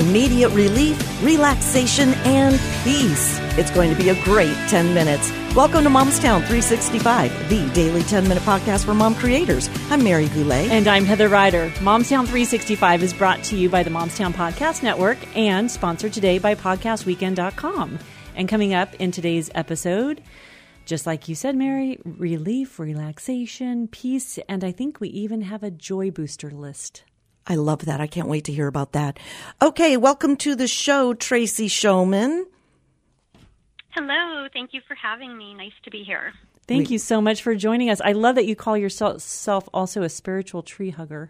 immediate relief, relaxation, and peace. It's going to be a great 10 minutes. Welcome to Momstown 365, the daily 10-minute podcast for mom creators. I'm Mary Goulet. And I'm Heather Ryder. Momstown 365 is brought to you by the Momstown Podcast Network and sponsored today by PodcastWeekend.com. And coming up in today's episode, just like you said, Mary, relief, relaxation, peace, and I think we even have a joy booster list. I love that. I can't wait to hear about that. Okay, welcome to the show, Tracy Showman. Hello. Thank you for having me. Nice to be here. Thank you so much for joining us. I love that you call yourself also a spiritual tree hugger.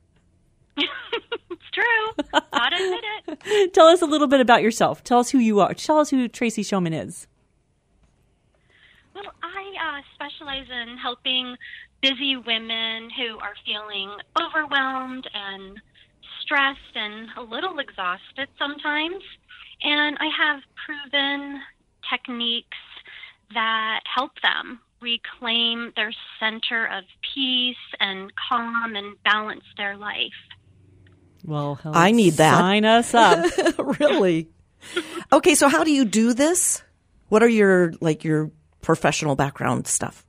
It's true. Gotta admit it. Tell us a little bit about yourself. Tell us who you are. Tell us who Tracy Showman is. Well, I specialize in helping busy women who are feeling overwhelmed and stressed and a little exhausted sometimes. And I have proven techniques that help them reclaim their center of peace and calm and balance their life. Well, I need that. Sign us up. Really? Okay, so how do you do this? What are your professional background stuff?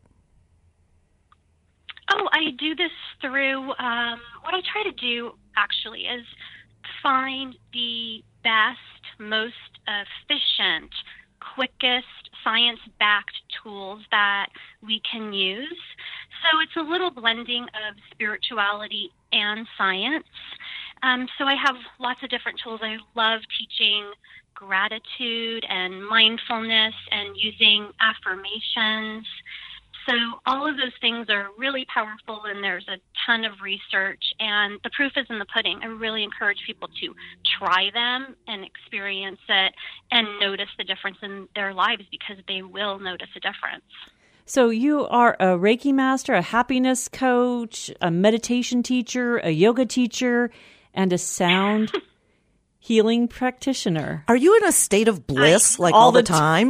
Oh, I do this through, what I try to do actually is find the best, most efficient, quickest science-backed tools that we can use. So it's a little blending of spirituality and science. So I have lots of different tools. I love teaching gratitude and mindfulness and using affirmations. So all of those things are really powerful, and there's a ton of research, and the proof is in the pudding. I really encourage people to try them and experience it and notice the difference in their lives, because they will notice a difference. So you are a Reiki master, a happiness coach, a meditation teacher, a yoga teacher, and a sound healing practitioner. Are you in a state of bliss all the time?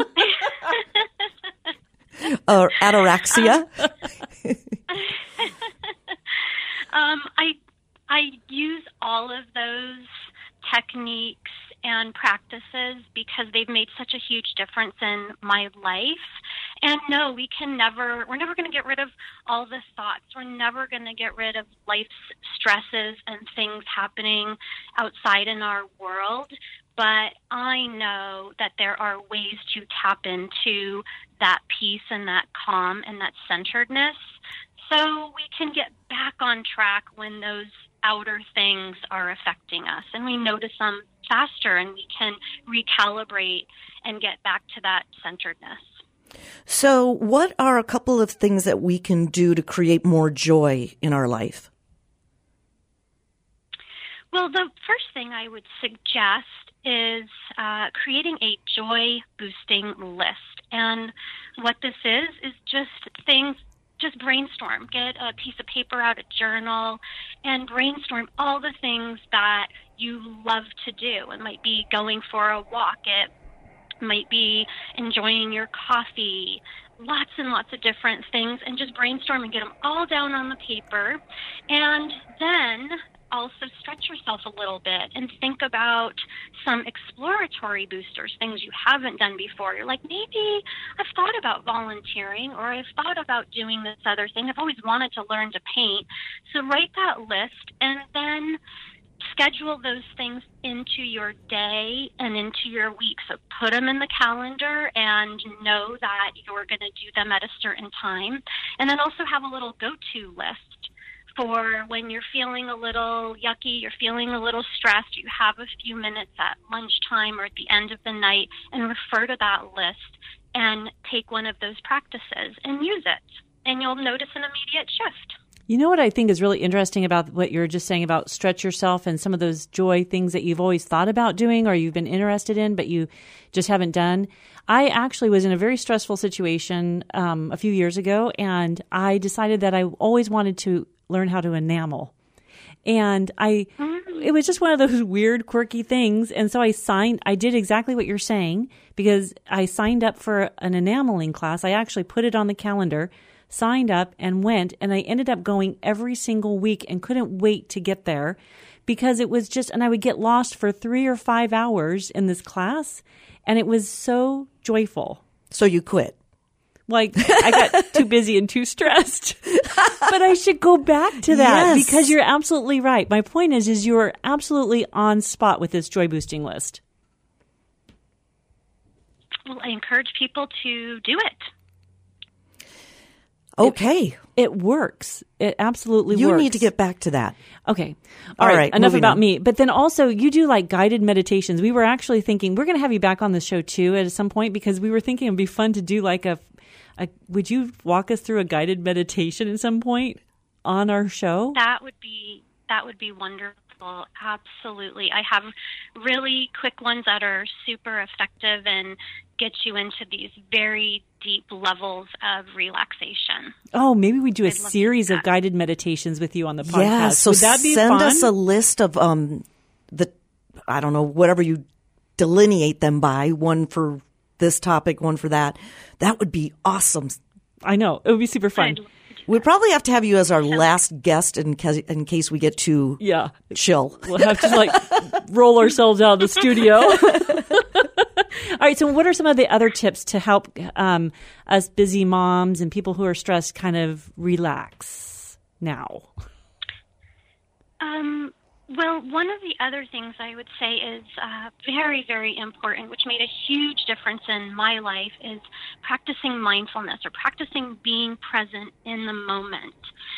Ataraxia? I use all of those techniques and practices because they've made such a huge difference in my life. And no, we're never going to get rid of all the thoughts. We're never going to get rid of life's stresses and things happening outside in our world. But I know that there are ways to tap into that peace and that calm and that centeredness, so we can get back on track when those outer things are affecting us, and we notice them faster, and we can recalibrate and get back to that centeredness. So what are a couple of things that we can do to create more joy in our life? Well, the first thing I would suggest is creating a joy-boosting list. And what this is just brainstorm. Get a piece of paper out, a journal, and brainstorm all the things that you love to do. It might be going for a walk. It might be enjoying your coffee. Lots and lots of different things, and just brainstorm and get them all down on the paper. And then also stretch yourself a little bit and think about some exploratory boosters, things you haven't done before. You're like, maybe I've thought about volunteering, or I've thought about doing this other thing. I've always wanted to learn to paint. So write that list and then schedule those things into your day and into your week. So put them in the calendar and know that you're going to do them at a certain time. And then also have a little go-to list for when you're feeling a little yucky, you're feeling a little stressed, you have a few minutes at lunchtime or at the end of the night, and refer to that list and take one of those practices and use it. And you'll notice an immediate shift. You know what I think is really interesting about what you're just saying about stretch yourself and some of those joy things that you've always thought about doing or you've been interested in, but you just haven't done. I actually was in a very stressful situation a few years ago, and I decided that I always wanted to learn how to enamel. And it was just one of those weird, quirky things. And so I did exactly what you're saying, because I signed up for an enameling class. I actually put it on the calendar, signed up and went, and I ended up going every single week and couldn't wait to get there because it was just, and I would get lost for 3 or 5 hours in this class, and it was so joyful. So you quit. Like, I got too busy and too stressed. But I should go back to that because you're absolutely right. My point is you are absolutely on spot with this joy boosting list. Well, I encourage people to do it. Okay. It works. It absolutely works. You need to get back to that. Okay. All right. Enough about me. But then also you do like guided meditations. We were actually thinking we're going to have you back on the show too at some point because we were thinking it'd be fun to do like would you walk us through a guided meditation at some point on our show? That would be wonderful. Absolutely. I have really quick ones that are super effective and get you into these very deep levels of relaxation. Oh, maybe we do a series of guided meditations with you on the podcast. Yeah, so would that be send fun? us a list of I don't know, whatever you delineate them by, one for this topic, one for that. That would be awesome. I know. It would be super fun. We'd probably have to have you as our last guest in case we get too chill. We'll have to roll ourselves out of the studio. All right. So what are some of the other tips to help us busy moms and people who are stressed kind of relax now? Well, one of the other things I would say is very, very important, which made a huge difference in my life, is practicing mindfulness or practicing being present in the moment.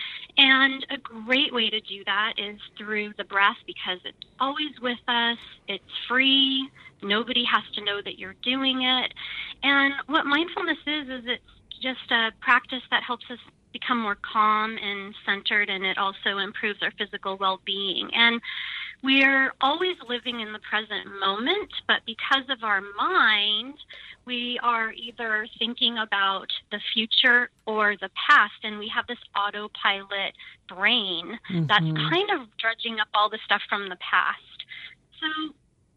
And a great way to do that is through the breath because it's always with us. It's free. Nobody has to know that you're doing it. And what mindfulness is it's just a practice that helps us become more calm and centered, and it also improves our physical well-being. And we're always living in the present moment, but because of our mind, we are either thinking about the future or the past, and we have this autopilot brain that's kind of dredging up all the stuff from the past. So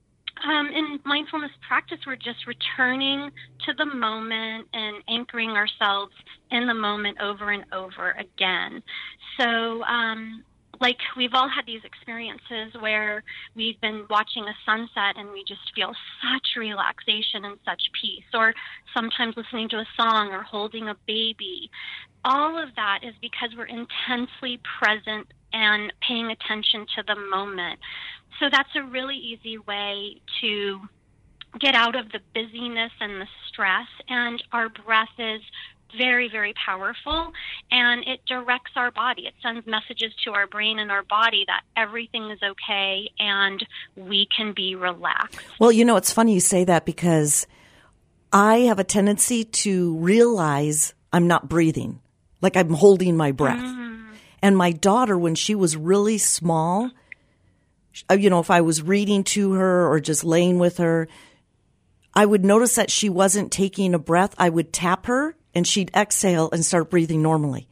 in mindfulness practice, we're just returning to the moment and anchoring ourselves in the moment over and over again. So, like we've all had these experiences where we've been watching a sunset and we just feel such relaxation and such peace, or sometimes listening to a song or holding a baby. All of that is because we're intensely present and paying attention to the moment. So that's a really easy way to get out of the busyness and the stress. And our breath is very, very powerful, and it directs our body. It sends messages to our brain and our body that everything is okay and we can be relaxed. Well, you know, it's funny you say that because I have a tendency to realize I'm not breathing, like I'm holding my breath. And my daughter, when she was really small, you know, if I was reading to her or just laying with her, I would notice that she wasn't taking a breath. I would tap her and she'd exhale and start breathing normally.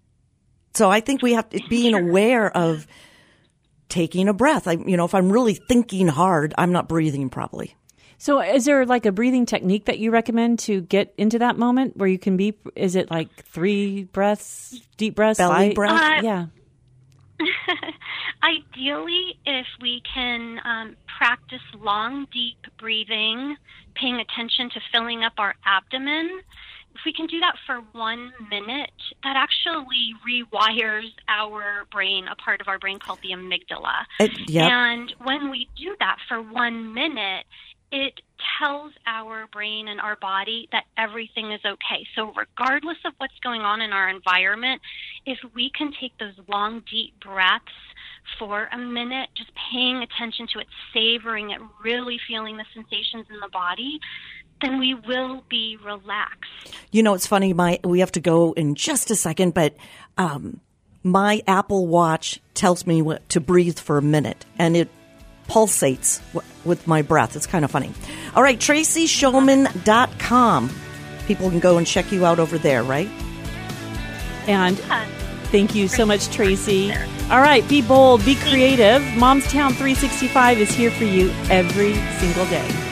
So I think we have to being aware of taking a breath. If I'm really thinking hard, I'm not breathing properly. So is there like a breathing technique that you recommend to get into that moment where you can be, is it like 3 breaths, deep breaths? Belly breath? Yeah. Ideally, if we can practice long, deep breathing, paying attention to filling up our abdomen, if we can do that for 1 minute, that actually rewires our brain, a part of our brain called the amygdala. And when we do that for 1 minute, it tells our brain and our body that everything is okay. So regardless of what's going on in our environment, if we can take those long, deep breaths for a minute, just paying attention to it, savoring it, really feeling the sensations in the body, then we will be relaxed. You know, it's funny, we have to go in just a second, but my Apple Watch tells me to breathe for a minute, and it pulsates with my breath. It's kind of funny. All right, TracyShulman.com. People can go and check you out over there, right? And thank you so much, Tracy. All right, be bold, be creative. Momstown 365 is here for you every single day.